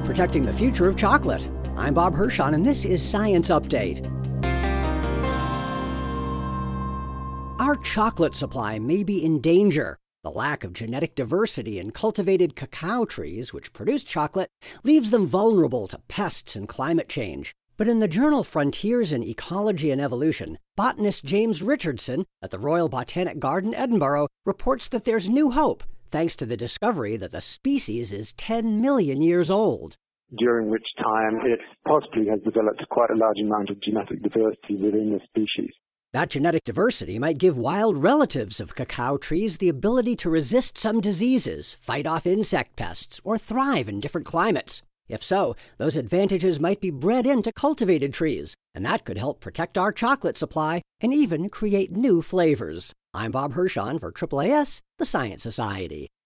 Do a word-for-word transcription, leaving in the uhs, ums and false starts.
protecting the future of chocolate. I'm Bob Hirschon, and this is Science Update. Our chocolate supply may be in danger. The lack of genetic diversity in cultivated cacao trees, which produce chocolate, leaves them vulnerable to pests and climate change. But in the journal Frontiers in Ecology and Evolution, botanist James Richardson at the Royal Botanic Garden, Edinburgh, reports that there's new hope, thanks to the discovery that the species is ten million years old. During which time it possibly has developed quite a large amount of genetic diversity within the species. That genetic diversity might give wild relatives of cacao trees the ability to resist some diseases, fight off insect pests, or thrive in different climates. If so, those advantages might be bred into cultivated trees, and that could help protect our chocolate supply and even create new flavors. I'm Bob Hirschon for A A A S, the Science Society.